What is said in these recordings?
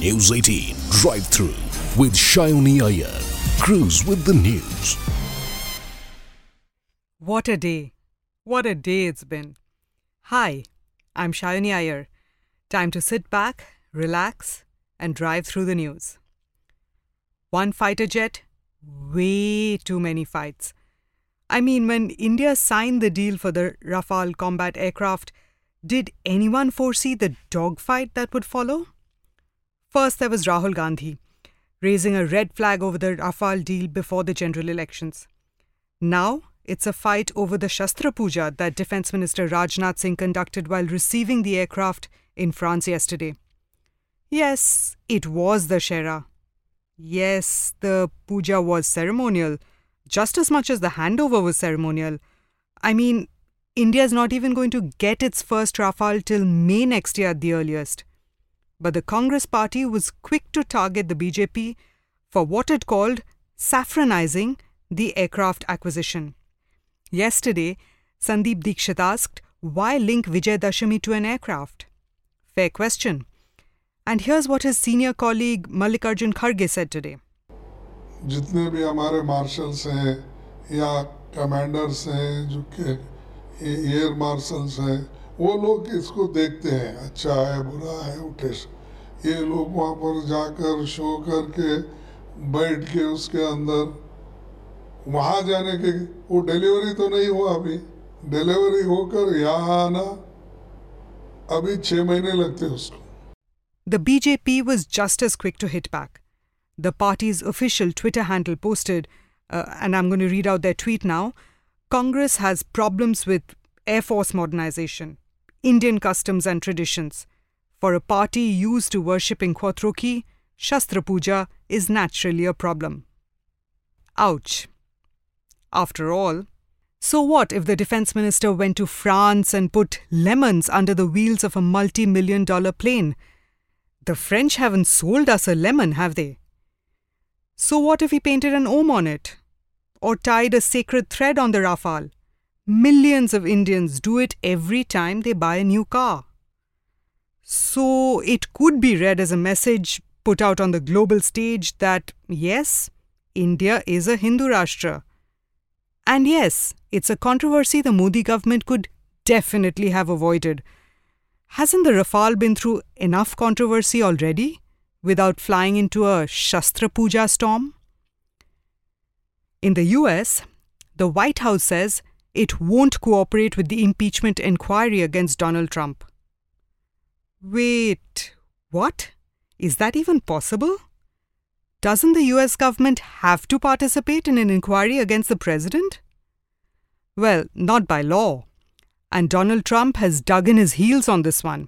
News 18 Drive-Thru with Shayoni Iyer. Cruise with the news. What a day. What a day it's been. Hi, I'm Shayoni Iyer. Time to sit back, relax, and drive through the news. One fighter jet, way too many fights. I mean, when India signed the deal for the Rafale combat aircraft, did anyone foresee the dogfight that would follow? First, there was Rahul Gandhi, raising a red flag over the Rafale deal before the general elections. Now, it's a fight over the Shastra Puja that Defence Minister Rajnath Singh conducted while receiving the aircraft in France yesterday. Yes, it was the Shera. Yes, the puja was ceremonial, just as much as the handover was ceremonial. I mean, India is not even going to get its first Rafale till May next year at the earliest. But the Congress party was quick to target the BJP for what it called saffronizing the aircraft acquisition. Yesterday, Sandeep Dikshit asked, why link Vijay Dashami to an aircraft? Fair question. And here's what his senior colleague Mallikarjun Kharge said today. जितने भी हमारे marshals हैं या commanders हैं जो के air marshals हैं वो लोग इसको देखते हैं अच्छा है बुरा है उठे ये लोग वहाँ पर जाकर शो करके बैठ के उसके अंदर वहाँ जाने के वो डिलीवरी तो नहीं हुआ अभी डिलीवरी होकर यहाँ आना अभी 6 महीने लगते उसको. The BJP was just as quick to hit back. The party's official Twitter handle posted, and I'm going to read out their tweet now, Congress has problems with Air Force modernization, Indian customs and traditions. For a party used to worshipping Quattroki, Shastra Puja is naturally a problem. Ouch. After all, so what if the defense minister went to France and put lemons under the wheels of a multi-million-dollar plane? The French haven't sold us a lemon, have they? So what if he painted an Om on it? Or tied a sacred thread on the Rafale? Millions of Indians do it every time they buy a new car. So it could be read as a message put out on the global stage that, yes, India is a Hindu Rashtra. And yes, it's a controversy the Modi government could definitely have avoided. Hasn't the Rafale been through enough controversy already without flying into a Shastra Puja storm? In the US, the White House says it won't cooperate with the impeachment inquiry against Donald Trump. Wait, what? Is that even possible? Doesn't the US government have to participate in an inquiry against the president? Well, not by law. And Donald Trump has dug in his heels on this one.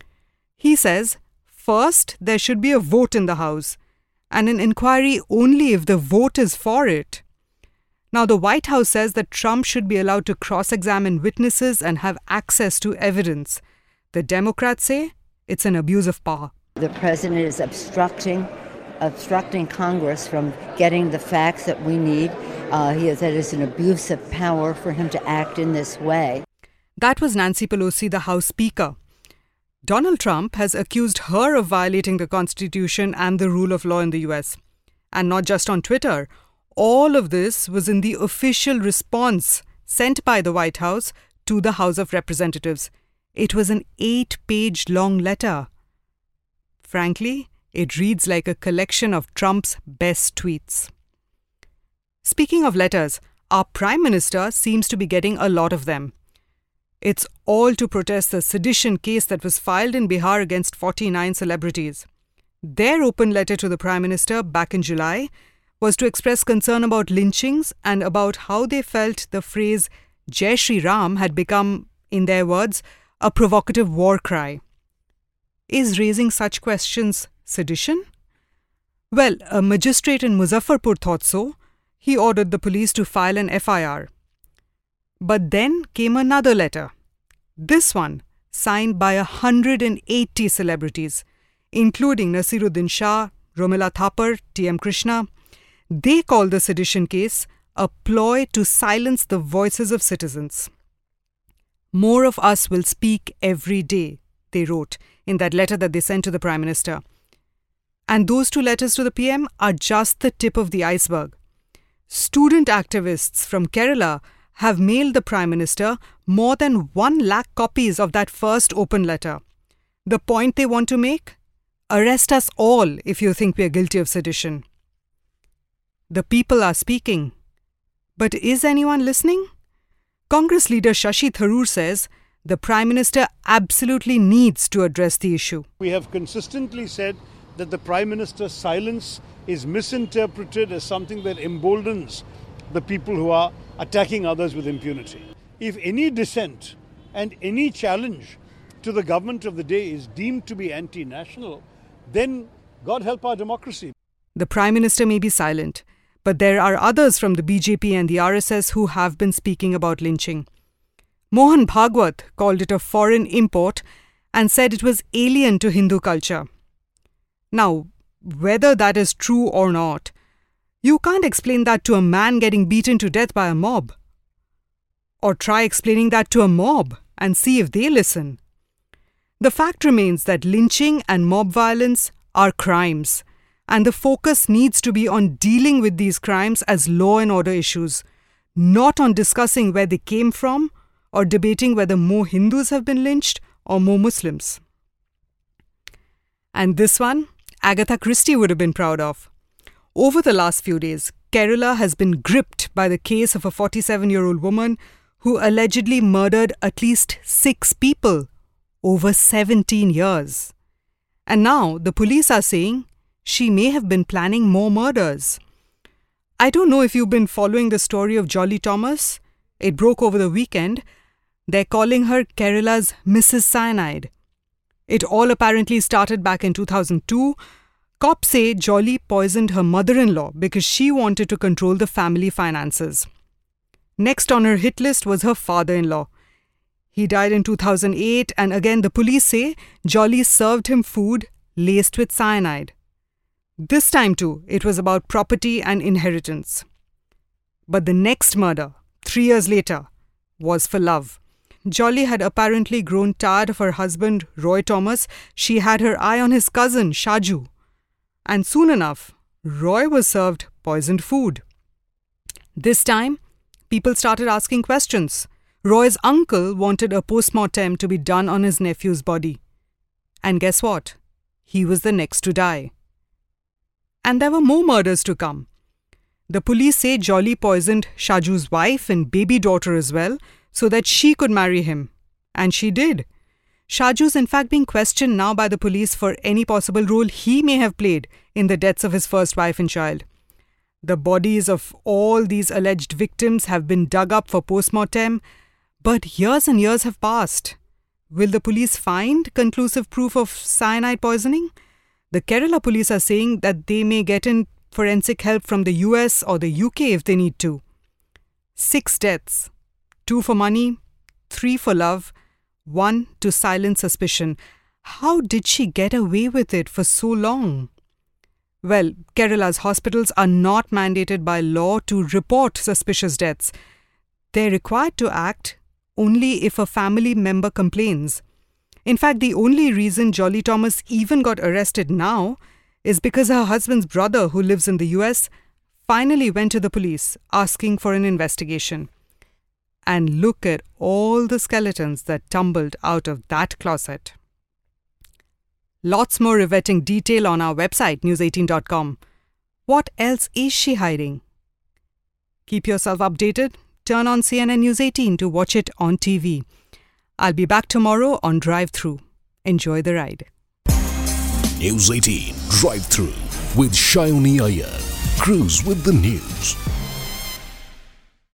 He says, first, there should be a vote in the House, and an inquiry only if the vote is for it. Now, the White House says that Trump should be allowed to cross-examine witnesses and have access to evidence. The Democrats say it's an abuse of power. The president is obstructing Congress from getting the facts that we need. That is an abuse of power for him to act in this way. That was Nancy Pelosi, the House Speaker. Donald Trump has accused her of violating the Constitution and the rule of law in the US. And not just on Twitter. All of this was in the official response sent by the White House to the House of Representatives. It was an 8-page long letter. Frankly, it reads like a collection of Trump's best tweets. Speaking of letters, our Prime Minister seems to be getting a lot of them. It's all to protest the sedition case that was filed in Bihar against 49 celebrities. Their open letter to the Prime Minister back in July was to express concern about lynchings and about how they felt the phrase Jai Shri Ram had become, in their words, a provocative war cry. Is raising such questions sedition? Well, a magistrate in Muzaffarpur thought so. He ordered the police to file an FIR. But then came another letter. This one, signed by 180 celebrities, including Nasiruddin Shah, Romila Thapar, T.M. Krishna. They call the sedition case a ploy to silence the voices of citizens. More of us will speak every day, they wrote in that letter that they sent to the Prime Minister. And those 2 letters to the PM are just the tip of the iceberg. Student activists from Kerala have mailed the Prime Minister more than 1 lakh copies of that first open letter. The point they want to make? Arrest us all if you think we are guilty of sedition. The people are speaking. But is anyone listening? Congress leader Shashi Tharoor says the Prime Minister absolutely needs to address the issue. We have consistently said that the Prime Minister's silence is misinterpreted as something that emboldens the people who are attacking others with impunity. If any dissent and any challenge to the government of the day is deemed to be anti-national, then God help our democracy. The Prime Minister may be silent, but there are others from the BJP and the RSS who have been speaking about lynching. Mohan Bhagwat called it a foreign import and said it was alien to Hindu culture. Now, whether that is true or not, you can't explain that to a man getting beaten to death by a mob. Or try explaining that to a mob and see if they listen. The fact remains that lynching and mob violence are crimes, and the focus needs to be on dealing with these crimes as law and order issues, not on discussing where they came from or debating whether more Hindus have been lynched or more Muslims. And this one, Agatha Christie would have been proud of. Over the last few days, Kerala has been gripped by the case of a 47-year-old woman who allegedly murdered at least 6 people over 17 years. And now the police are saying she may have been planning more murders. I don't know if you've been following the story of Jolly Thomas. It broke over the weekend. They're calling her Kerala's Mrs. Cyanide. It all apparently started back in 2002. Cops say Jolly poisoned her mother-in-law because she wanted to control the family finances. Next on her hit list was her father-in-law. He died in 2008, and again the police say Jolly served him food laced with cyanide. This time too, it was about property and inheritance. But the next murder, 3 years later, was for love. Jolly had apparently grown tired of her husband, Roy Thomas. She had her eye on his cousin, Shaju. And soon enough, Roy was served poisoned food. This time, people started asking questions. Roy's uncle wanted a post-mortem to be done on his nephew's body. And guess what? He was the next to die. And there were more murders to come. The police say Jolly poisoned Shaju's wife and baby daughter as well, so that she could marry him. And she did. Shaju's in fact being questioned now by the police for any possible role he may have played in the deaths of his first wife and child. The bodies of all these alleged victims have been dug up for post-mortem, but years and years have passed. Will the police find conclusive proof of cyanide poisoning? The Kerala police are saying that they may get in forensic help from the US or the UK if they need to. 6 deaths. 2 for money, 3 for love, 1 to silence suspicion. How did she get away with it for so long? Well, Kerala's hospitals are not mandated by law to report suspicious deaths. They're required to act only if a family member complains. In fact, the only reason Jolly Thomas even got arrested now is because her husband's brother, who lives in the US, finally went to the police asking for an investigation. And look at all the skeletons that tumbled out of that closet. Lots more riveting detail on our website, news18.com. What else is she hiding? Keep yourself updated. Turn on CNN News 18 to watch it on TV. I'll be back tomorrow on Drive Through. Enjoy the ride. News 18 Drive Through with Shayoni Iyer. Cruise with the news.